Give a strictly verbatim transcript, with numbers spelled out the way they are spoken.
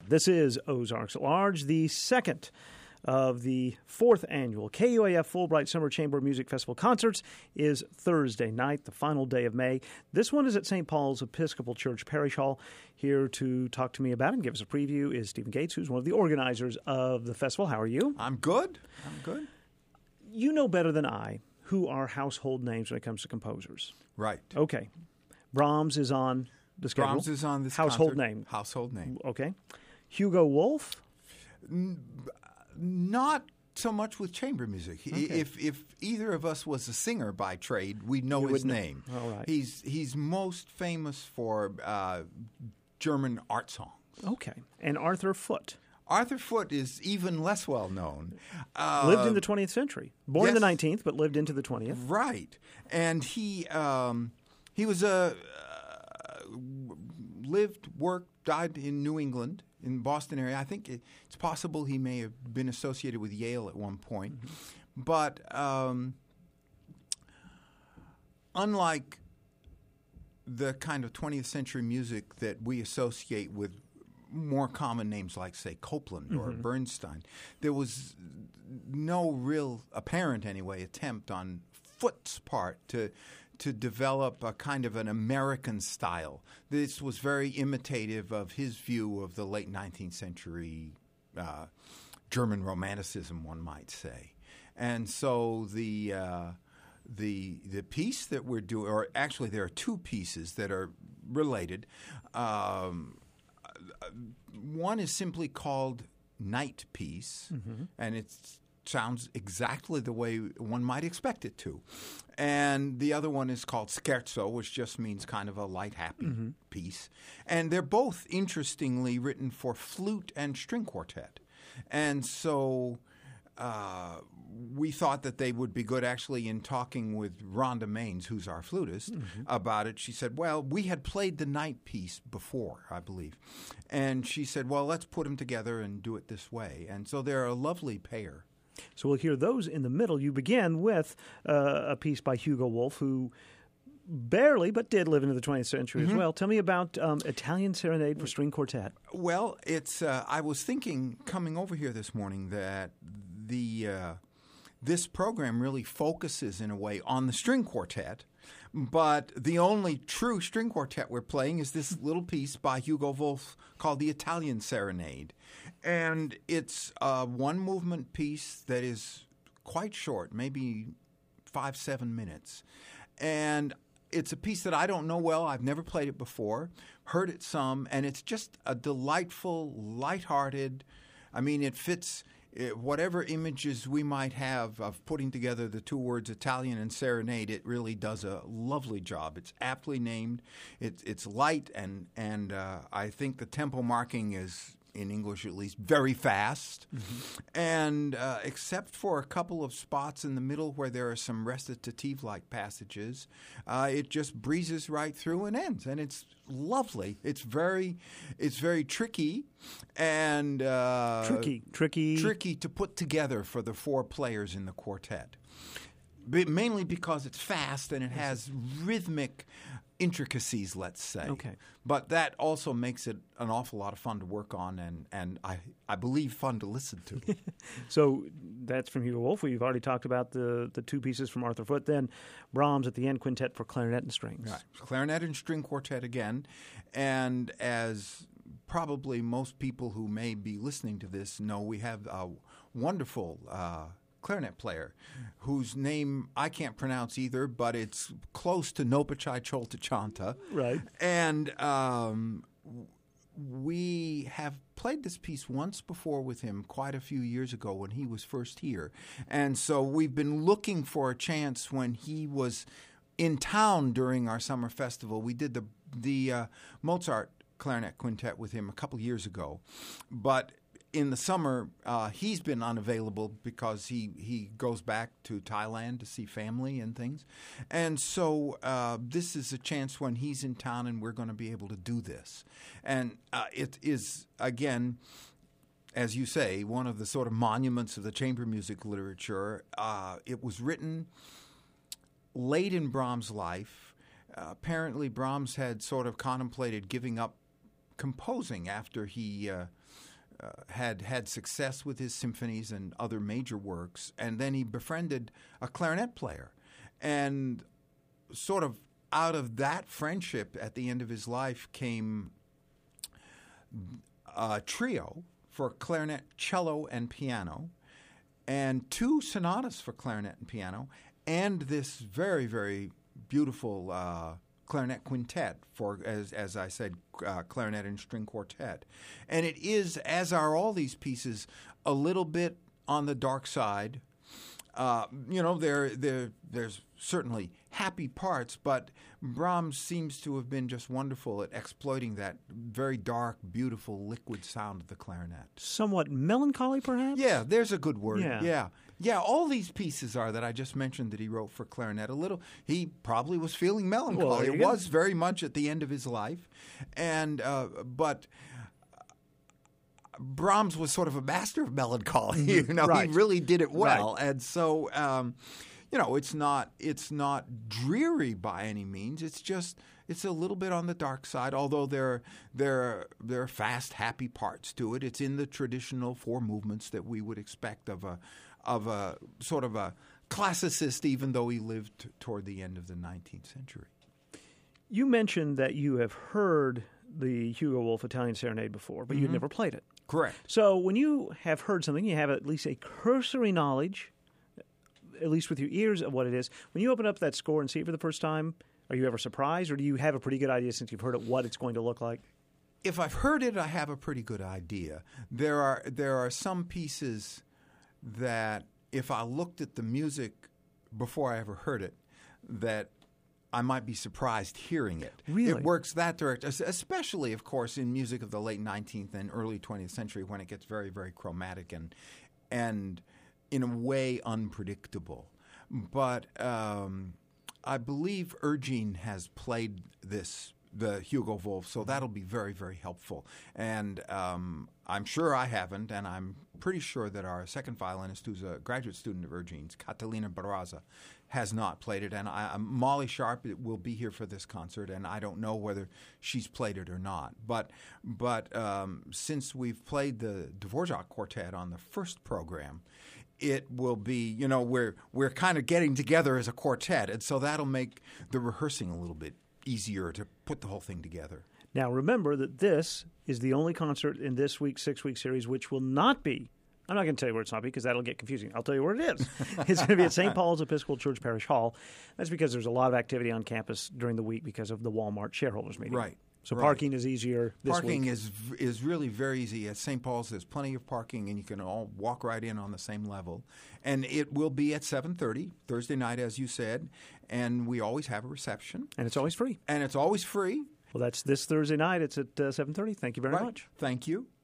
This is Ozarks at Large, the second of the fourth annual K U A F Fulbright Summer Chamber Music Festival concerts is Thursday night, the final day of May. This one is at Saint Paul's Episcopal Church Parish Hall. Here to talk to me about it and give us a preview is Stephen Gates, who's one of the organizers of the festival. How are you? I'm good. I'm good. You know better than I who are household names when it comes to composers. Right. Okay. Brahms is on the schedule. Brahms is on this household concert. name. Household name. Okay. Hugo Wolf? Not so much with chamber music. Okay. If if either of us was a singer by trade, we'd know You his would know. name. All right. He's he's most famous for uh, German art songs. Okay. And Arthur Foote? Arthur Foote is even less well known. Uh, Lived in the twentieth century. Born in the yes. nineteenth, but lived into the twentieth. Right. And he um, he was a uh, lived, worked, died in New England, in Boston area. I think it, it's possible he may have been associated with Yale at one point. Mm-hmm. But um, unlike the kind of twentieth century music that we associate with more common names like, say, Copland or Mm-hmm. Bernstein, there was no real apparent, anyway, attempt on Foote's part to to develop a kind of an American style. This was very imitative of his view of the late nineteenth century uh, German Romanticism, one might say. And so the uh, the the piece that we're doing, or actually there are two pieces that are related. Um, one is simply called Night Piece, mm-hmm. and it sounds exactly the way one might expect it to. And the other one is called Scherzo, which just means kind of a light, happy mm-hmm. piece. And they're both interestingly written for flute and string quartet. And so uh, we thought that they would be good. Actually, in talking with Rhonda Maines, who's our flutist, mm-hmm. about it, she said, well, we had played the night piece before, I believe. And she said, well, let's put them together and do it this way. And so they're a lovely pair. So we'll hear those in the middle. You begin with uh, a piece by Hugo Wolf, who barely, but did live into the twentieth century mm-hmm. as well. Tell me about um, Italian Serenade for String Quartet. Well, it's. Uh, I was thinking, coming over here this morning, that the uh, this program really focuses, in a way, on the string quartet. But the only true string quartet we're playing is this little piece by Hugo Wolf called the Italian Serenade. And it's a one-movement piece that is quite short, maybe five, seven minutes. And it's a piece that I don't know well. I've never played it before, heard it some, and it's just a delightful, lighthearted, I mean, it fits whatever images we might have of putting together the two words Italian and serenade. It really does a lovely job. It's aptly named. It's it's light, and and uh, I think the tempo marking is, in English at least, very fast. Mm-hmm. And uh, except for a couple of spots in the middle where there are some recitative-like passages, uh, it just breezes right through and ends. And it's lovely. It's very, it's very tricky and uh, tricky, tricky, tricky to put together for the four players in the quartet. But mainly because it's fast and it has rhythmic intricacies, let's say. Okay. But that also makes it an awful lot of fun to work on and, and I, I believe fun to listen to. So that's from Hugo Wolf. We've already talked about the, the two pieces from Arthur Foote. Then Brahms at the end, quintet for clarinet and strings. Right. Clarinet and string quartet again. And as probably most people who may be listening to this know, we have a wonderful uh, clarinet player whose name I can't pronounce either, but it's close to Nopachai Choltachanta. Right. And um, we have played this piece once before with him quite a few years ago when he was first here. And so we've been looking for a chance when he was in town during our summer festival. We did the, the uh, Mozart clarinet quintet with him a couple years ago. But in the summer, uh, he's been unavailable because he, he goes back to Thailand to see family and things. And so uh, this is a chance when he's in town and we're going to be able to do this. And uh, it is, again, as you say, one of the sort of monuments of the chamber music literature. Uh, it was written late in Brahms' life. Uh, apparently, Brahms had sort of contemplated giving up composing after he uh, uh, had had success with his symphonies and other major works, and then he befriended a clarinet player, and sort of out of that friendship, at the end of his life, came a trio for clarinet, cello, and piano, and two sonatas for clarinet and piano, and this very, very beautiful uh, clarinet quintet for, as as I said, uh, clarinet and string quartet. And it is, as are all these pieces, a little bit on the dark side. Uh, you know, there there there's certainly happy parts, but Brahms seems to have been just wonderful at exploiting that very dark, beautiful, liquid sound of the clarinet. Somewhat melancholy, perhaps? Yeah, there's a good word. Yeah. yeah. Yeah, all these pieces are that I just mentioned that he wrote for clarinet. A little, he probably was feeling melancholy. Well, there it you was go. very much at the end of his life, and uh, but Brahms was sort of a master of melancholy. You know, Right. he really did it well, Right. and so um, you know, it's not it's not dreary by any means. It's just it's a little bit on the dark side. Although there there there are fast, happy parts to it. It's in the traditional four movements that we would expect of a of a sort of a classicist, even though he lived toward the end of the nineteenth century. You mentioned that you have heard the Hugo Wolf Italian Serenade before, but you've never played it. Correct. So when you have heard something, you have at least a cursory knowledge, at least with your ears, of what it is. When you open up that score and see it for the first time, are you ever surprised, or do you have a pretty good idea since you've heard it what it's going to look like? If I've heard it, I have a pretty good idea. There are there are some pieces that if I looked at the music before I ever heard it, that I might be surprised hearing it. Really? It works that direct, es- especially, of course, in music of the late nineteenth and early twentieth century when it gets very, very chromatic and, and in a way, unpredictable. But um, I believe Ergin has played this, the Hugo Wolf, so that'll be very, very helpful. And um, I'm sure I haven't, and I'm pretty sure that our second violinist, who's a graduate student of Ergin's, Catalina Barraza, has not played it. And I, Molly Sharp will be here for this concert, and I don't know whether she's played it or not. But but um, since we've played the Dvorak Quartet on the first program, it will be, you know, we're we're kind of getting together as a quartet, and so that'll make the rehearsing a little bit easier to put the whole thing together. Now, remember that this is the only concert in this week's six-week series which will not be, I'm not going to tell you where it's not because that'll get confusing. I'll tell you where it is. It's going to be at Saint Paul's Episcopal Church Parish Hall. That's because there's a lot of activity on campus during the week because of the Walmart shareholders meeting. Right. So right. parking is easier this Parking week. is is really very easy. At Saint Paul's, there's plenty of parking, and you can all walk right in on the same level. And it will be at seven thirty, Thursday night, as you said, and we always have a reception. And it's always free. And it's always free. Well, that's this Thursday night. It's at uh, seven thirty. Thank you very Right. much. Thank you.